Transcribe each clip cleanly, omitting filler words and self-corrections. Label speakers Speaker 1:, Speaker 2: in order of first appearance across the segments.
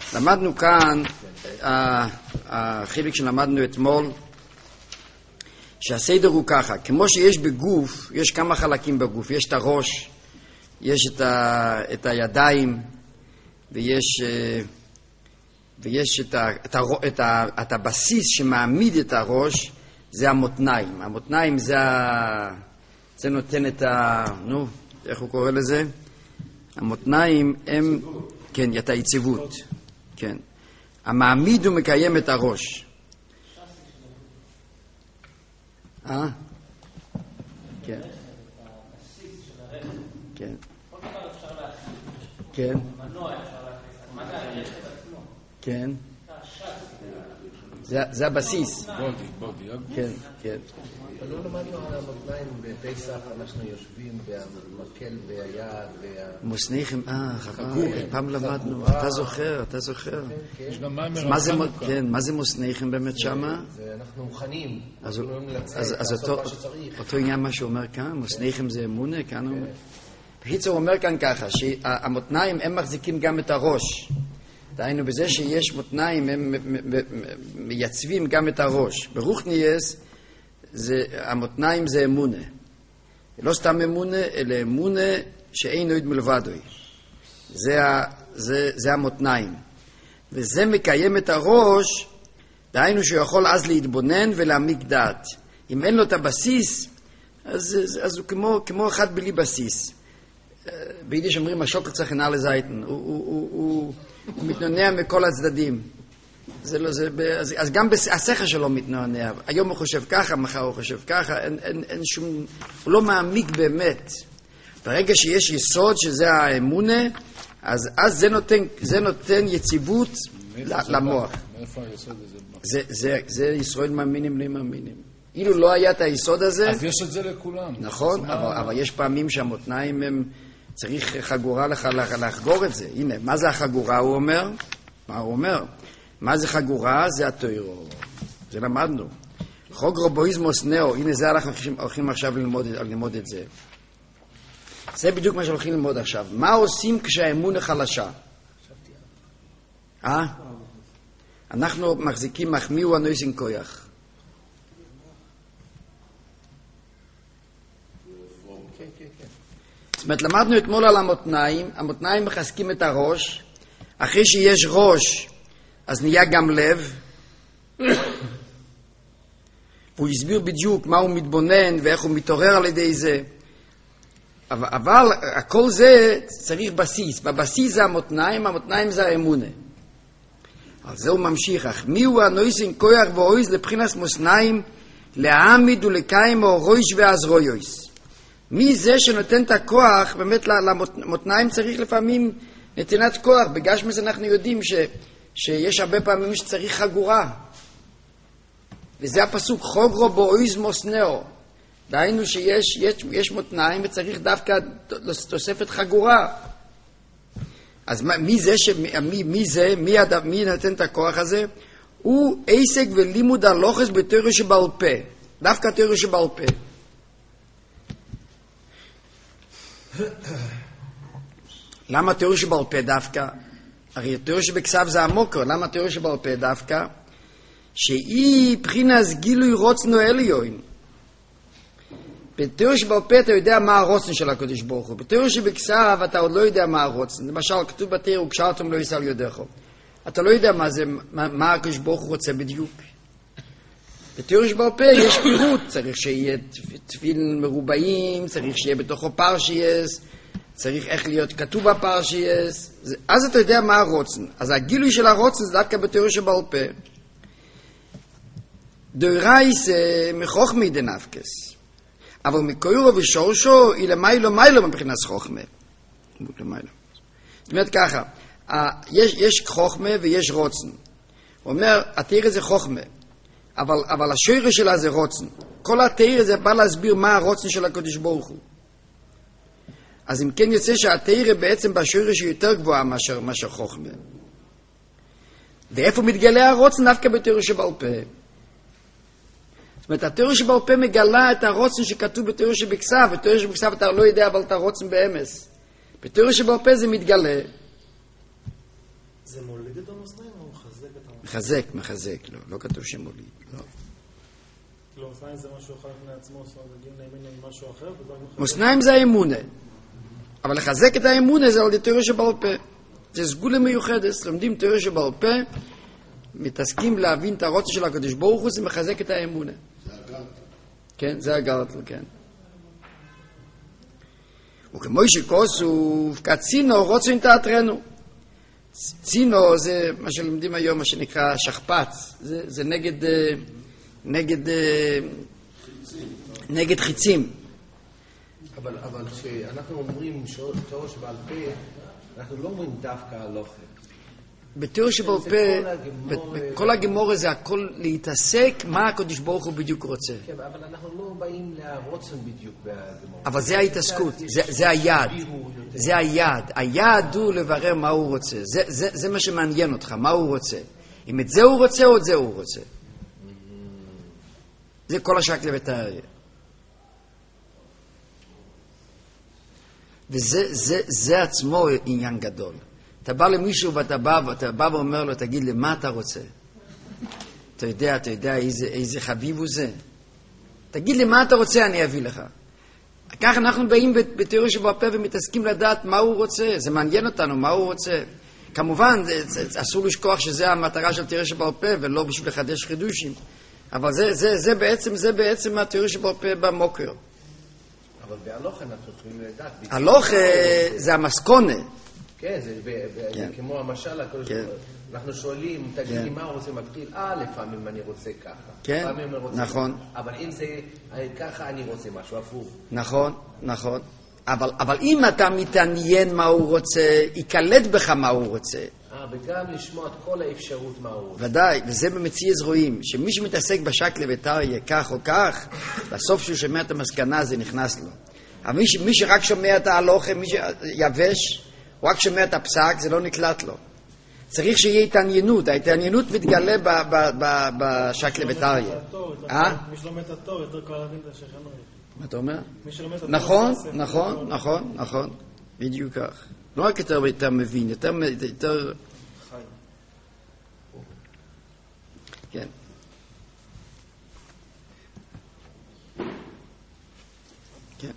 Speaker 1: למדנו כאן, החלק שלמדנו אתמול, שהסדר הוא ככה, כמו שיש בגוף, יש כמה חלקים בגוף, יש את הראש, יש את הידיים, ויש את הבסיס שמעמיד את הראש, זה המותניים. המותניים זה נותן את איך הוא קורא לזה? המותניים הם, כן, את היציבות, כן. המעמיד ומקיים את הראש. כן. כן. כן. כן. זה הבסיס. כן, כן.
Speaker 2: לא למדנו על המותניים בפסח, אנחנו יושבים והמקל והיד
Speaker 1: מוסניכם, פעם למדנו, אתה זוכר. מה זה מוסניכם באמת שמה?
Speaker 2: אנחנו מוכנים.
Speaker 1: אז אותו עניין מה שאומר כאן, מוסניכם זה אמונה, כאן הוא אומר. בקיצור הוא אומר כאן ככה, שהמותניים הם מחזיקים גם את הראש. דהיינו בזה שיש מותניים הם מייצבים גם את הראש. ברוחניאס המותניים זה אמונה. לא סתם אמונה, אלא אמונה שאין עוד מלבדוי. זה המותניים. וזה מקיים את הראש, דהיינו שהוא יכול אז להתבונן ולהעמיק דעת. אם אין לו את הבסיס, אז הוא כמו אחד בלי בסיס. ביידיש אומרים, השוקר צריך עינה לזייטן. הוא מתנונע מכל הצדדים. אז גם השכל שלו מתנענע. היום הוא חושב ככה, מחר הוא חושב ככה, אין שום, הוא לא מעמיק באמת. ברגע שיש יסוד שזה האמונה, אז זה נותן יציבות למוח.
Speaker 3: מאיפה היסוד הזה?
Speaker 1: זה ישראל מאמינים, לא מאמינים. אילו לא היה את היסוד הזה...
Speaker 3: אז יש את זה לכולם.
Speaker 1: נכון, אבל יש פעמים שהמותניים הם... צריך חגורה לחגור את זה. הנה, מה זה החגורה הוא אומר? מה הוא אומר? מה זה חגורה? זה התוירו. זה למדנו. חוג רובויזמוס נאו, הנה זה אנחנו הולכים עכשיו ללמוד את זה. זה בדיוק מה שהולכים ללמוד עכשיו. מה עושים כשהאמונה חלשה? אנחנו מחזיקים מחמיאו הנויסין כויח. זאת אומרת, למדנו אתמול על המותניים. המותניים מחזקים את הראש. אחרי שיש ראש, אז נהיה גם לב. והוא הסביר בדיוק מה הוא מתבונן ואיך הוא מתעורר על ידי זה. אבל הכל זה צריך בסיס. בבסיס זה המותניים, המותניים זה האמונה. על זה הוא ממשיך. אך מי הוא הנויסין כויח ואויז לבחינס מוסניים להעמיד ולקיים אורויש ועזרויויס. מי זה שנותן את הכוח, באמת למותניים צריך לפעמים נתינת כוח. בגשמס אנחנו יודעים שיש הרבה פעמים שצריך חגורה. וזה הפסוק, חוגרו באויז מוסנאו. דהיינו שיש מותניים וצריך דווקא תוספת חגורה. אז מי נותן את הכוח הזה? הוא עסק ולימוד הלוחס בתיאוריה שבעל פה. דווקא תיאוריה שבעל פה. למה תיאוריה שבעל פה דווקא? הרי תיאוריה שבכסף זה עמוקו. למה תיאוריה שבעל פה דווקא? שהיא בחינס גילוי רוצנו עליון. בתיאוריה שבעל פה אתה יודע מה הרוצן של הקדוש ברוך הוא. בתיאוריה שבכסף אתה עוד לא יודע מה הרוצן. למשל כתוב בתיאוריה וקשרתם לא יסל יודךו. אתה לא יודע מה הקדוש ברוך הוא רוצה בדיוק. בתיאוריה שבעל פה יש פירוט. צריך שיהיה תפילין מרובעים, צריך שיהיה בתוכו פרשייס, צריך איך להיות כתוב בפרשייס. אז אתה יודע מה הרוצן. אז הגילוי של הרוצן זה דווקא בתיאוריה שבעל פה. דוירייס מחוכמי דנפקס. אבל מקוירו ושורשו היא למיילו מבחינת חוכמה. זאת אומרת ככה, יש חוכמה ויש רוצן. הוא אומר, התיאוריה זה חוכמה, אבל השורש שלה זה רוצן. כל התיאוריה זה בא להסביר מה הרוצן של הקדוש ברוך הוא. אז אם כן יוצא שהתיאוריה בעצם בשורש היא יותר גבוהה מאשר חוכמה. ואיפה מתגלה הרוצן? דווקא בתיאוריה שבעל פה. זאת אומרת, התיאוריה שבעל פה מגלה את הרוצן שכתוב בתיאוריה שבכסף, בתיאוריה שבכסף אתה לא יודע, אבל אתה רוצן באמס. בתיאוריה שבעל פה זה מתגלה.
Speaker 4: זה מוליד את המאזניים או מחזק את המאזניים?
Speaker 1: מחזק, לא כתוב שמוליד, לא.
Speaker 4: כאילו, מאזניים זה משהו אחד לפני עצמו, זאת אומרת, נגיד נאמין עם משהו אחר,
Speaker 1: מאזניים זה האמונה. אבל לחזק את האמונה זה על ידי תורה שבעל פה. זה סגולה מיוחדת, לומדים תורה שבעל פה, מתעסקים להבין את הרוצה של הקדוש ברוך הוא, זה מחזק את האמונה.
Speaker 3: זה הגלטל.
Speaker 1: כן, זה הגלטל, כן. וכמו שכוסוף, כצינו רוצו תיאטרנו. צינו זה מה שלומדים היום, מה שנקרא שכפ"ץ. זה נגד חיצים.
Speaker 2: אבל כשאנחנו אומרים תורה שבעל פה, אנחנו לא אומרים דווקא הלוכה.
Speaker 1: בתורה שבעל פה, בכל הגמורה זה הכל להתעסק מה הקדוש ברוך הוא בדיוק רוצה.
Speaker 2: כן, אבל אנחנו לא באים להרוצן בדיוק בגמורה.
Speaker 1: אבל זה ההתעסקות, זה היעד. זה היעד. היעד הוא לברר מה הוא רוצה. זה מה שמעניין אותך, מה הוא רוצה. אם את זה הוא רוצה או את זה הוא רוצה. זה כל השקלא וטריא. וזה עצמו עניין גדול. אתה בא למישהו ואתה בא ואומר לו, תגיד לי, מה אתה רוצה? אתה יודע איזה חביב הוא זה? תגיד לי, מה אתה רוצה, אני אביא לך. כך אנחנו באים בתיאוריה שבעל פה ומתעסקים לדעת מה הוא רוצה. זה מעניין אותנו, מה הוא רוצה. כמובן, אסור לשכוח שזה המטרה של תיאוריה שבעל פה, ולא בשביל לחדש חידושים. אבל זה בעצם התיאוריה שבעל פה במוקר.
Speaker 2: אבל בהלוכה אנחנו יכולים לדעת.
Speaker 1: הלוכה זה המסקונה.
Speaker 2: כן, זה כמו המשל, אנחנו שואלים, תגיד לי מה הוא רוצה מתחיל, לפעמים אני רוצה ככה.
Speaker 1: כן, נכון.
Speaker 2: אבל אם זה ככה, אני רוצה משהו הפוך.
Speaker 1: נכון. אבל אם אתה מתעניין מה הוא רוצה, יקלט בך מה הוא רוצה.
Speaker 2: וגם לשמוע את כל האפשרות מה הוא רוצה.
Speaker 1: ודאי, וזה במציאות רואים, שמי שמתעסק בשקלא וטריא כך או כך, בסוף שהוא שומע את המסקנה זה נכנס לו. אבל מי שרק שומע את ההלוכה, מי שיבש, הוא רק שומע את הפסק, זה לא נקלט לו. צריך שיהיה התעניינות, ההתעניינות מתגלה בשקלא וטריא.
Speaker 4: מי שלומד את התור, יותר קל להבין את השכנוי.
Speaker 1: מה אתה אומר?
Speaker 4: מי שלומד את התור,
Speaker 1: נכון, בדיוק כך. לא רק יותר מבין, יותר
Speaker 4: חי.
Speaker 1: כן. כן.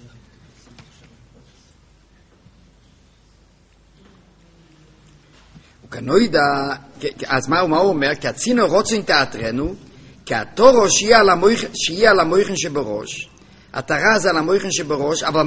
Speaker 1: וכנוידע, אז מה הוא אומר? כי הצינו רוצים תיאטרנו, כי התורו שיהיה על המויכן שבראש, התרה זה על המויכן שבראש, אבל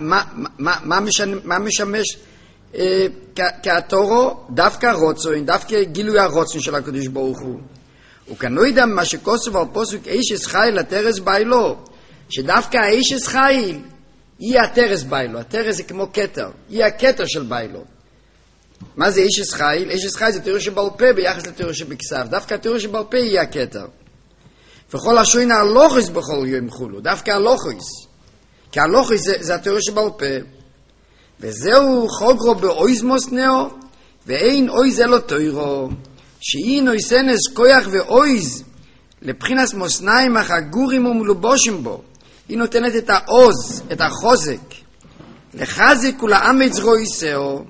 Speaker 1: מה משמש כהתורו? דווקא רוצוין, דווקא גילוי הרוצוין של הקדוש ברוך הוא. וכנוידע מה שכוסף על פוסק אישס חיל התרס ביילו, שדווקא האישס חיל היא התרס ביילו, התרס זה כמו כתר, היא הכתר של ביילו. מה זה אישס חיל? אישס חיל זה תיאוריה שבעל פה ביחס לתיאוריה שבכסף, דווקא התיאוריה שבעל פה היא הכתר. וכל השוין הלוחס בכל יום חולו, דווקא הלוחס. כי הלוחס זה התיאוריה שבעל פה. וזהו חוגרו באויזמוס נאו, ואין אויז אלו תוירו, שאי נויסנס כויח ואויז, לבחינס מוסניים החגורים ומלובושים בו. היא נותנת את העוז, את החוזק, לחזק ולאמץ רויסאו.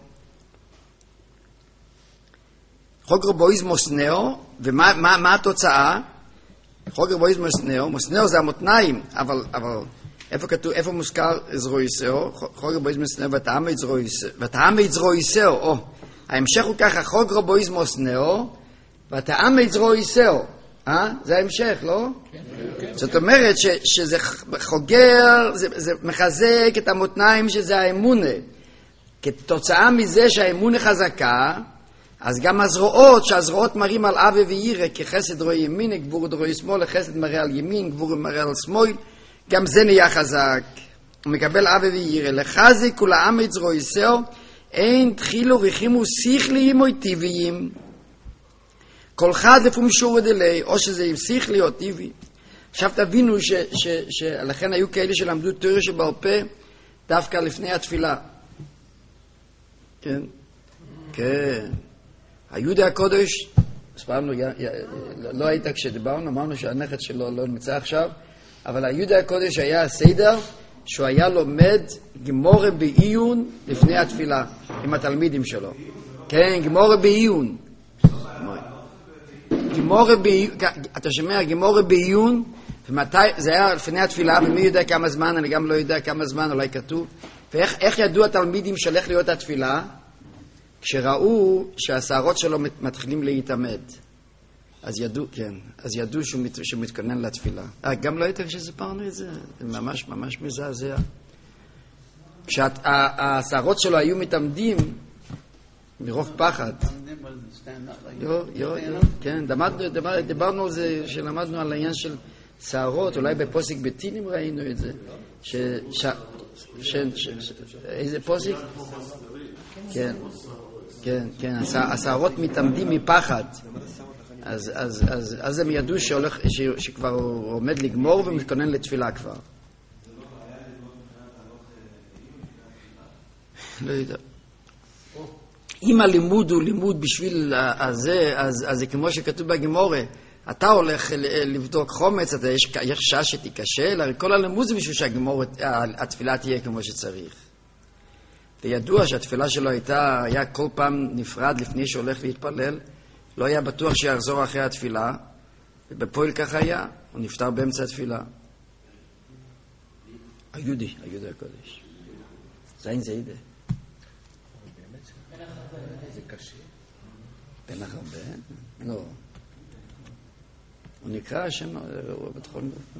Speaker 1: חוגרו באויזמוס נאו, ומה התוצאה? חוגר בויז מוסנאו, מוסנאו זה המותניים, אבל איפה כתוב, איפה מוזכר זרויסאו? חוגר בויז מוסנאו ותאמץ זרויסאו, ההמשך הוא ככה, חוגר בויז מוסנאו ותאמץ זרויסאו, זה ההמשך, לא? זאת אומרת שזה חוגר, זה מחזק את המותניים שזה האמונה, כתוצאה מזה שהאמונה חזקה, אז גם הזרועות, שהזרועות מראים על אבי וירא, כחסד רואה ימין, גבור רואה שמאל, חסד מראה על ימין, גבור מראה על שמאל, גם זה נהיה חזק. הוא מקבל אבי וירא, לחזק ולאמץ רויסאו, אין תחילו רחימו שכליים או טבעיים. כל אחד לפעמים שור ודלי, או שזה שכלי או טבעי. עכשיו תבינו שלכן היו כאלה שלמדו תורה שבעל פה, דווקא לפני התפילה. כן? כן. היהודי הקודש, הסברנו, לא היית כשדיברנו, אמרנו שהנכד שלו לא נמצא עכשיו, אבל היהודי הקודש היה הסדר שהוא היה לומד גמורה בעיון לפני התפילה עם התלמידים שלו. כן, גמורה בעיון. אתה שומע, גימורה בעיון, ומתי, זה היה לפני התפילה, ומי יודע כמה זמן, אני גם לא יודע כמה זמן, אולי כתוב, ואיך ידעו התלמידים שהולך להיות התפילה? כשראו שהשערות שלו מתחילים להתעמד. אז ידעו שהוא מתכונן לתפילה. גם לא הייתם שסיפרנו את זה? זה ממש ממש מזעזע. כשהשערות שלו היו מתעמדים, מרוב פחד. כן, דיברנו על זה, שלמדנו על העניין של שערות, אולי בפוסק בתינים ראינו את זה. איזה פוסק? כן, כן, כן, השערות מתעמדים מפחד. אז הם ידעו שכבר הוא עומד לגמור ומתכונן לתפילה כבר. לא יודע. אם הלימוד הוא לימוד בשביל הזה, אז זה כמו שכתוב בגמורה, אתה הולך לבדוק חומץ, יש שעה שתיקשל, הרי כל הלימוד זה בשביל שהתפילה תהיה כמו שצריך. וידוע שהתפילה שלו היה כל פעם נפרד לפני שהולך להתפלל, לא היה בטוח שיחזור אחרי התפילה, ובפועל כך היה, הוא נפטר באמצע התפילה. היהודי הקודש. זין זיידה.
Speaker 2: זה קשה.
Speaker 1: בן הרבה? לא. הוא נקרא השם, הוא בטחון.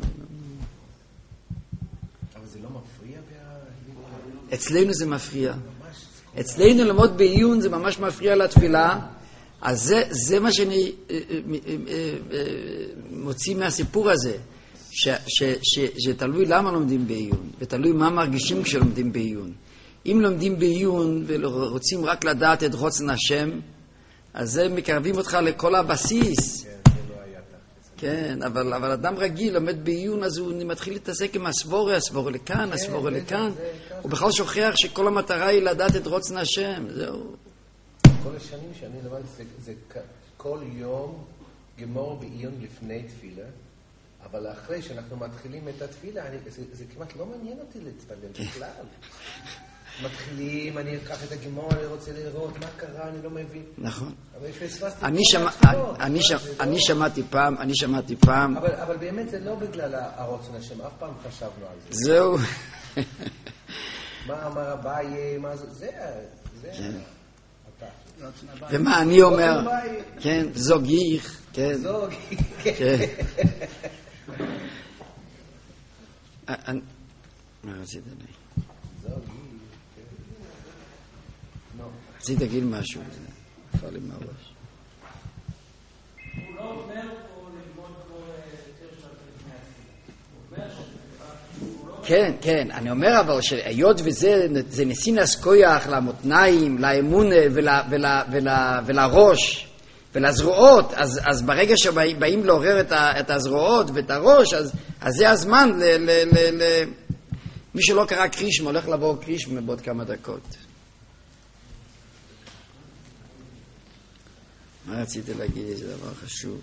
Speaker 2: אבל זה לא מפריע?
Speaker 1: אצלנו זה מפריע. אצלנו ללמוד בעיון זה ממש מפריע לתפילה, אז זה מה שאני מוציא מהסיפור הזה, שתלוי למה לומדים בעיון, ותלוי מה מרגישים כשלומדים בעיון. אם לומדים בעיון ורוצים רק לדעת את רוצן השם, אז זה מקרבים אותך לכל הבסיס. כן, אבל אדם רגיל לומד בעיון, אז הוא מתחיל להתעסק עם הסבורה לכאן, הסבורה לכאן. הוא בכלל שוכח שכל המטרה היא לדעת את רוצן השם. זהו.
Speaker 2: כל השנים שאני למד, זה כל יום גמור בעיון לפני תפילה, אבל אחרי שאנחנו מתחילים את התפילה, זה כמעט לא מעניין אותי להתפלל בכלל. מתחילים, אני אקח את הגמור, אני רוצה לראות מה קרה, אני לא מבין.
Speaker 1: נכון.
Speaker 2: אבל פספסתי
Speaker 1: אני שמעתי פעם.
Speaker 2: אבל באמת זה לא בגלל הרוצן השם, אף פעם חשבנו על זה.
Speaker 1: זהו.
Speaker 2: מה אמר אביי, מה זה?
Speaker 1: ומה אני אומר? כן, זוגיך, כן.
Speaker 2: זוגיך.
Speaker 1: כן. מה רצית לי? רציתי להגיד משהו, נפל לי מהראש.
Speaker 5: הוא לא אומר פה ללמוד פה יותר שעות לפני התפילה.
Speaker 1: כן, אני אומר אבל שהיות וזה נסינס כוח למותניים, לאמונה ולראש ולזרועות, אז ברגע שבאים לעורר את הזרועות ואת הראש, אז זה הזמן מי שלא קרא קרישמה, הולך לעבור קרישמה בעוד כמה דקות. מה רציתי להגיד? איזה דבר חשוב.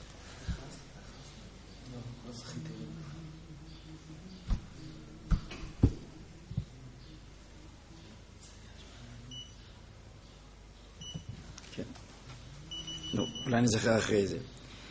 Speaker 1: כן. אולי אני זוכר אחרי זה.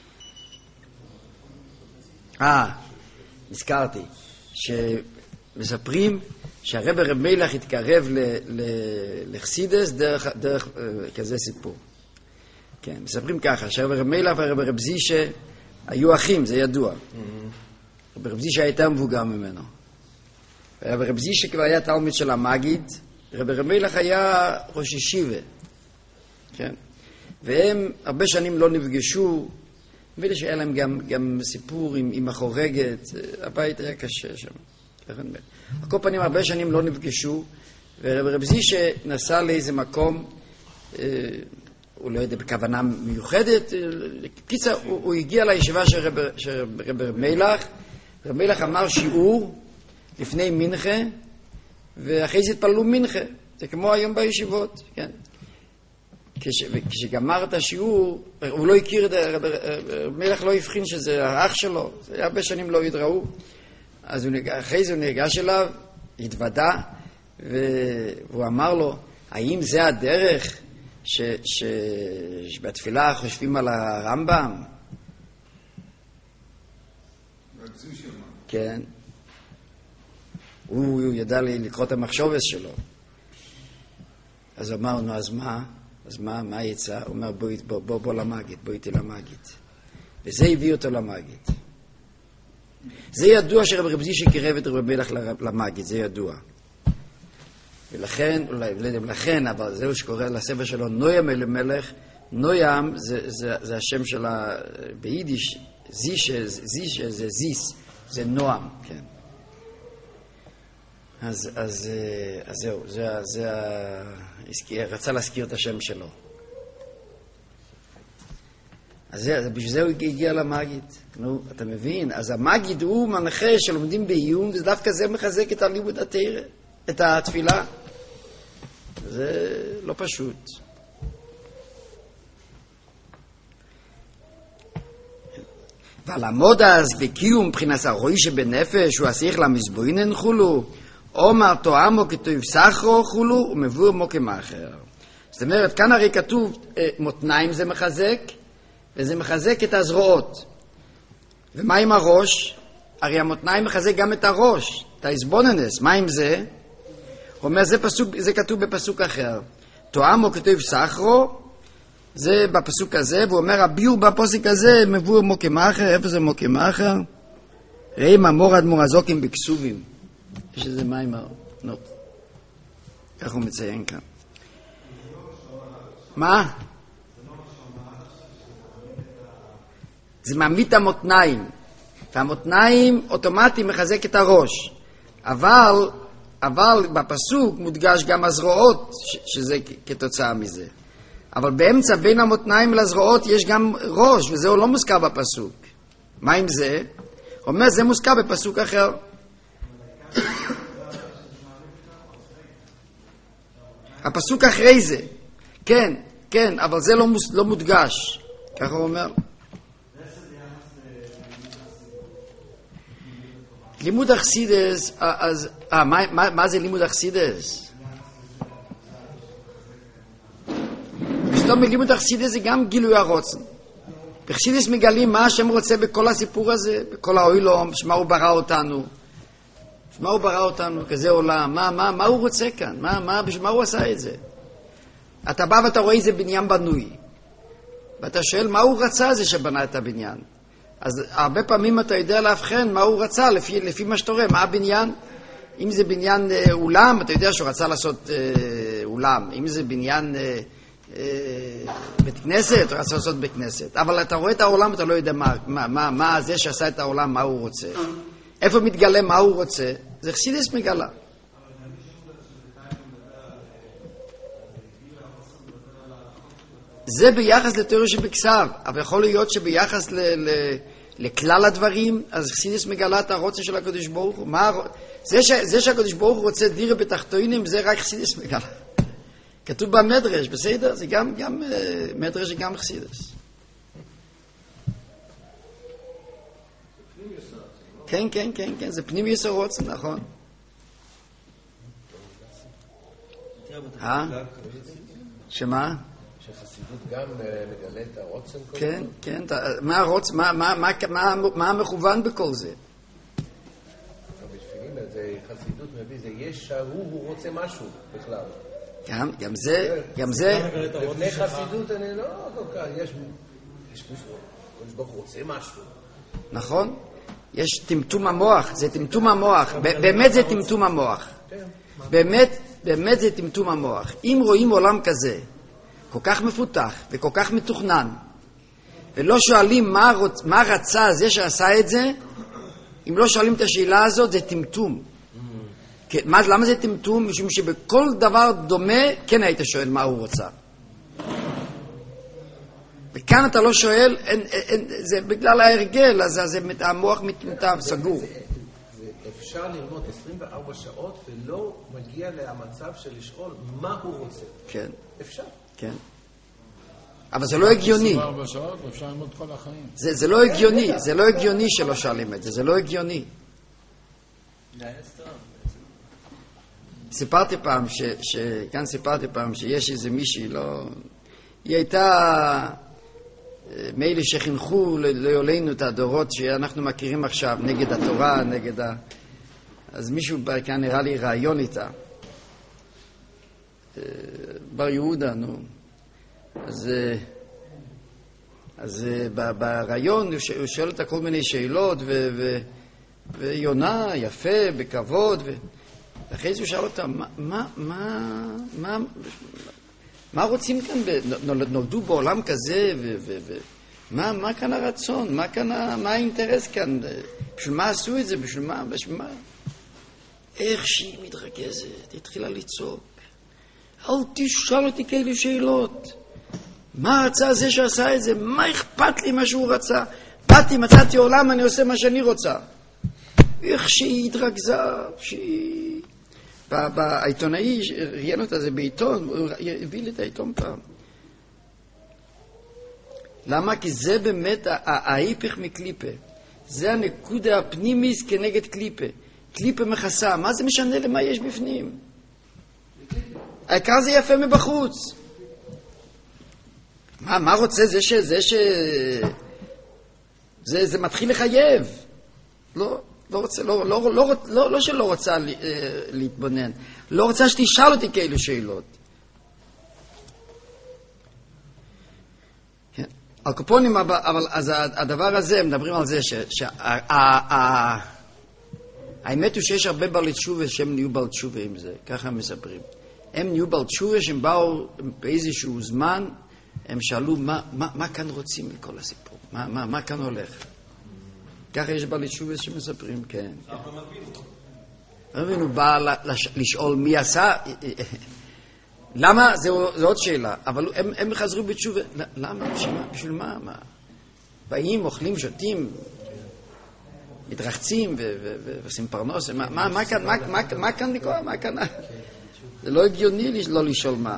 Speaker 1: נזכרתי שמספרים שהרב מלך התקרב לחסידס דרך כזה סיפור. כן, מספרים ככה, שהרב מלך והרב זישה היו אחים, זה ידוע. רב זישה הייתה מבוגר ממנו. רב זישה כבר היה תלמיד של המגיד, רב מלך היה ראש ישיבה. כן. והם הרבה שנים לא נפגשו, ואלה שהיה להם גם סיפור עם החורגת, הבית היה קשה שם. על כל פנים הרבה שנים לא נפגשו, ורב זישה נסע לאיזה מקום, הוא לא יודע בכוונה מיוחדת, קיצר, הוא הגיע לישיבה של רב מלך, רב מלך אמר שיעור לפני מנחה, ואחרי זה התפללו מנחה, זה כמו היום בישיבות, כן. כשגמר את השיעור, הוא לא הכיר, רב מלך לא הבחין שזה האח שלו, זה היה הרבה שנים לא ידראו, אז אחרי זה הוא ניגש אליו, התוודע, והוא אמר לו, האם זה הדרך שבתפילה חושבים על הרמב"ם. כן. הוא ידע לקרוא את המחשבת שלו. אז אמרנו, אז מה יצא? הוא אומר, בוא למגיד, בוא איתי למגיד. וזה הביא אותו למגיד. זה ידוע שרב זישא קירב את רבי מלך למגיד, זה ידוע. ולכן, אולי, לא יודע אם לכן, אבל זהו שקורא לספר שלו, נוים אלימלך. נוים זה השם שלה ביידיש, זישא זה זיס, זה נועם, כן. אז זהו, רצה להזכיר את השם שלו. אז בשביל זה הוא הגיע למגיד. נו, אתה מבין? אז המגיד הוא מנחה שלומדים בעיון, ודווקא זה מחזק את הלימוד התורה, את התפילה. זה לא פשוט. ולעמוד אז בקיום מבחינת הרוי שבנפש, הוא אסיך למזבוינן חולו, אומר תואמו כתוב סחרו חולו, ומבוא מוקם אחר. זאת אומרת, כאן הרי כתוב, מותניים זה מחזק, וזה מחזק את הזרועות. ומה עם הראש? הרי המותניים מחזק גם את הראש, את ההסבוננס. מה עם זה? הוא אומר, זה כתוב בפסוק אחר. תואמו כתוב סחרו, זה בפסוק הזה, והוא אומר, הביור בפסוק הזה, מבוא מוקם אחר. איפה זה מוקם אחר? ראי ממור עד מורזוקים בכסובים. יש איזה מים, לא. כך הוא מציין כאן. מה? זה מעמיד את המותניים. והמותניים אוטומטית מחזק את הראש. אבל בפסוק מודגש גם הזרועות, שזה כתוצאה מזה. אבל באמצע בין המותניים לזרועות יש גם ראש, וזהו לא מוזכר בפסוק. מה עם זה? הוא אומר, זה מוזכר בפסוק אחר. הפסוק אחרי זה. כן, אבל זה לא מודגש. ככה הוא אומר. לימוד אכסידס, אז, מה זה לימוד אכסידס? בסתום בלימוד אכסידס זה גם גילוי הרוצן. באכסידס מגלים מה השם רוצה בכל הסיפור הזה, בכל העולם, שמה הוא ברא אותנו. שמה הוא ברא אותנו, כזה עולם, מה הוא רוצה כאן? בשביל מה הוא עשה את זה? אתה בא ואתה רואה איזה בניין בנוי. ואתה שואל מה הוא רצה זה שבנה את הבניין. אז הרבה פעמים אתה יודע להבחן מה הוא רצה לפי מה שאתה רואה, מה הבניין. אם זה בניין אולם, אתה יודע שהוא רצה לעשות אולם. אם זה בניין בית כנסת, הוא רצה לעשות בית כנסת. אבל אתה רואה את העולם, אתה לא יודע מה זה שעשה את העולם, מה הוא רוצה. איפה מתגלה מה הוא רוצה? זה חסידס מגלה. זה ביחס לתורה שבכסף, אבל יכול להיות שביחס לכלל הדברים, אז חסידס מגלה את הרוצה של הקדוש ברוך הוא. זה שהקדוש ברוך הוא רוצה דירה בתחתונים, זה רק חסידס מגלה. כתוב במדרש, בסדר? זה גם מדרש וגם חסידס. כן, זה פנים יסר רוצה, נכון. שמה?
Speaker 2: שחסידות גם מגלה את הרוצן?
Speaker 1: כן, מה הרוצן, מה המכוון בכל זה?
Speaker 2: בשבילים, זה חסידות מביא, זה יש הוא רוצה משהו בכלל.
Speaker 1: גם זה.
Speaker 2: לפני חסידות אני לא כל כך, יש מישהו, הוא רוצה משהו.
Speaker 1: נכון? יש טמטום המוח, זה טמטום המוח, באמת זה טמטום המוח. באמת זה טמטום המוח. אם רואים עולם כזה, כל כך מפותח וכל כך מתוכנן, ולא שואלים מה רצה זה שעשה את זה, אם לא שואלים את השאלה הזאת, זה טמטום. למה זה טמטום? משום שבכל דבר דומה, כן היית שואל מה הוא רוצה. וכאן אתה לא שואל, זה בגלל ההרגל, אז המוח מתמטב, סגור.
Speaker 2: אפשר ללמוד 24 שעות ולא מגיע למצב של לשאול מה הוא רוצה.
Speaker 1: כן.
Speaker 2: אפשר.
Speaker 1: כן. אבל זה לא הגיוני.
Speaker 3: 24 שעות אפשר ללמוד כל החיים.
Speaker 1: זה לא הגיוני, זה לא הגיוני שלא שואלים את זה, זה לא הגיוני. סיפרתי פעם שיש איזה מישהי, היא הייתה מאלה שחינכו לעולנו את הדורות שאנחנו מכירים עכשיו, נגד התורה, נגד אז מישהו כאן נראה לי רעיון איתה. בר יהודה, נו. אז ברעיון הוא שואל אותה כל מיני שאלות, ויונה יפה, בכבוד, ואחרי זה הוא שאל אותה, מה רוצים כאן? נולדו בעולם כזה, מה כאן הרצון? מה האינטרס כאן? בשביל מה עשו את זה? בשביל מה? איך שהיא מתרכזת, התחילה לצעוק. אל תשאל אותי כאלה שאלות. מה רצה זה שעשה את זה? מה אכפת לי מה שהוא רצה? באתי, מצאתי עולם, אני עושה מה שאני רוצה. איך שהיא התרכזה, העיתונאי ראיין אותה זה בעיתון, הוא הביא לי את העיתון פעם. למה? כי זה באמת ההיפך מקליפה. זה הנקודה הפנימיס כנגד קליפה. קליפה מכסה, מה זה משנה למה יש בפנים? העיקר זה יפה מבחוץ. מה רוצה זה מתחיל לחייב. לא שלא רוצה להתבונן. לא רוצה שתשאל אותי כאלו שאלות. הקופונים, אבל אז הדבר הזה, מדברים על זה האמת הוא שיש הרבה בעלי תשובה שהם נהיו בעלי תשובה עם זה, ככה הם מספרים. הם נהיו בעלי תשובה שהם באו באיזשהו זמן, הם שאלו מה כאן רוצים מכל הסיפור, מה כאן הולך. ככה יש בעלי תשובה שמספרים, כן. רבינו בא לשאול מי עשה, למה? זו עוד שאלה, אבל הם חזרו בתשובה, למה? בשביל מה? באים, אוכלים, שותים, מתרחצים ועושים פרנוס, מה כאן לקרוא? מה כאן? זה לא הגיוני לא לשאול מה.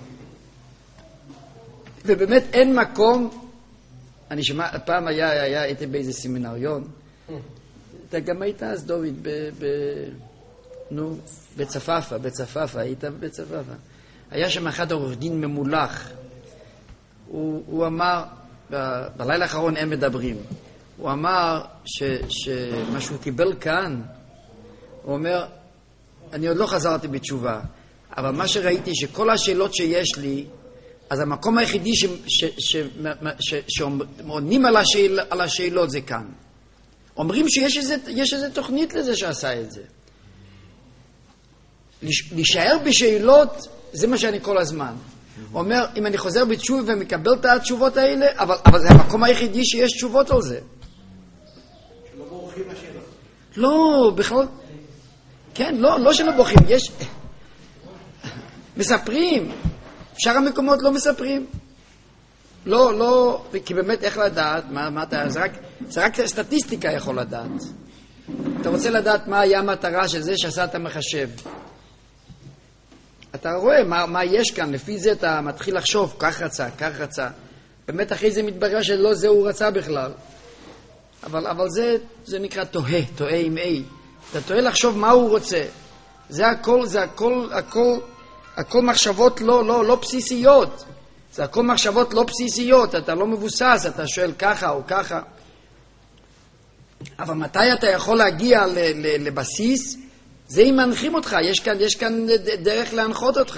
Speaker 1: ובאמת אין מקום, אני שמע, פעם הייתי באיזה סמינריון, אתה גם היית אז דוד בצפאפה, היית בצפאפה. היה שם אחד עורך דין ממולח, הוא אמר, בלילה האחרון הם מדברים, הוא אמר שמה שהוא קיבל כאן, הוא אומר, אני עוד לא חזרתי בתשובה, אבל מה שראיתי שכל השאלות שיש לי, אז המקום היחידי שעונים על השאלות זה כאן. אומרים שיש איזה תוכנית לזה שעשה את זה. להישאר בשאלות, זה מה שאני כל הזמן. הוא אומר, אם אני חוזר בתשובה ומקבל את התשובות האלה, אבל זה המקום היחידי שיש תשובות על זה.
Speaker 2: שלא בורחים השאלות.
Speaker 1: לא, בכלל... כן, לא שלא בורחים, יש... מספרים. שאר המקומות לא מספרים. לא, כי באמת איך לדעת, זה רק סטטיסטיקה יכול לדעת. אתה רוצה לדעת מה היה המטרה של זה שעשה את המחשב. אתה רואה מה יש כאן, לפי זה אתה מתחיל לחשוב, כך רצה. באמת אחרי זה מתברר שלא זה הוא רצה בכלל. אבל זה נקרא תוהה עם A. אתה תוהה לחשוב מה הוא רוצה. זה הכל מחשבות לא בסיסיות. זה הכל מחשבות לא בסיסיות. אתה לא מבוסס, אתה שואל ככה או ככה. אבל מתי אתה יכול להגיע לבסיס? זה אם מנחים אותך, יש כאן דרך להנחות אותך.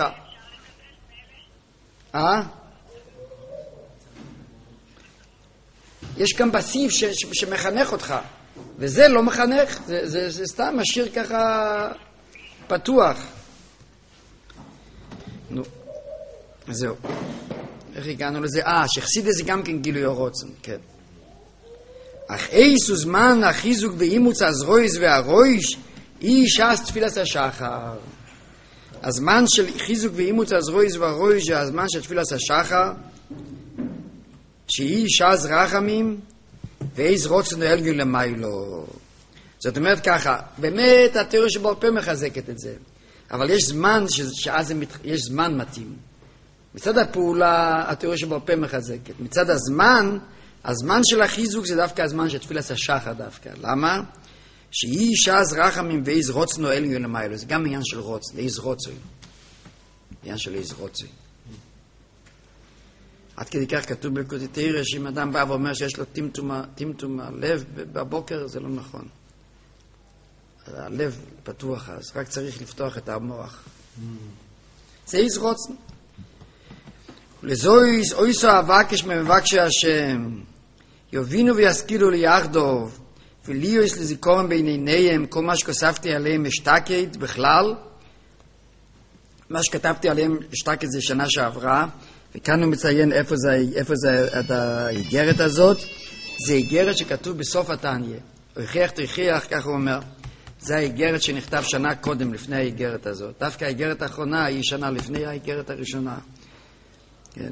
Speaker 1: יש כאן בסיס שמחנך אותך, וזה לא מחנך, זה סתם משאיר ככה פתוח. נו, זהו. איך הגענו לזה? שחסידה זה גם כן גילוי הרוצן, כן. אך איס וזמן החיזוק ואימוץ הזרויס והרויש היא שעת תפילת השחר. הזמן של חיזוק ואימוץ הזרויס והרויש זה הזמן של תפילת השחר, שהיא שעת רחמים ואיז רוצן העליון למיילו. זאת אומרת ככה, באמת התיאוריה שבעל פה מחזקת את זה, אבל יש זמן שאז יש זמן מתאים. מצד הפעולה התיאוריה שבעל פה מחזקת, מצד הזמן של החיזוק זה דווקא הזמן של תפילת השחר דווקא. למה? שהיא שאז רחמים ואיז רוצנו עליון למיילו. זה גם עניין של רוצן, איז רוצוי. עניין של איז רוצוי. עד כדי כך כתוב בליקוטי תורה, שאם אדם בא ואומר שיש לו טמטום הלב בבוקר, זה לא נכון. הלב פתוח אז, רק צריך לפתוח את המוח. זה איז רוצן. לזויס אויסו אבקש ממבקשי השם, יובינו וישכילו ליחדו, וליוס לזיכורם בעיניהם, כל מה שכתבתי עליהם אשתקד בכלל, מה שכתבתי עליהם אשתקד זה שנה שעברה, וכאן הוא מציין איפה זה האיגרת הזאת. זה איגרת שכתוב בסוף התניא. הוכיח תוכיח, כך הוא אומר. זה האיגרת שנכתב שנה קודם לפני האיגרת הזאת. דווקא האיגרת האחרונה היא שנה לפני האיגרת הראשונה. כן.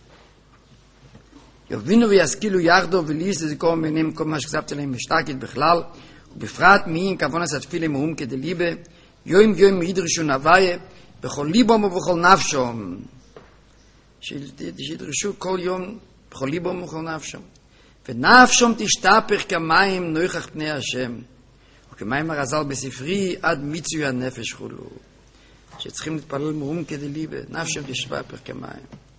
Speaker 1: יבינו וישכילו יחדו וליוס לזיכורם בעיניהם כל מה שכתבתי עליהם אשתקד בכלל, ובפרט מי כוונס התפילה מאום כדליבה, יום יום ידרשו נוויה, בכל ליבם ובכל נפשם. שידרשו כל יום בכל ליבם ובכל נפשם. ונפשם תשתפך כמים נוכח פני השם. וכמים הרז"ל בספרי עד מיצוי הנפש חולו. שצריכים להתפלל מאום כדליבה, נפשם תשתפך כמים.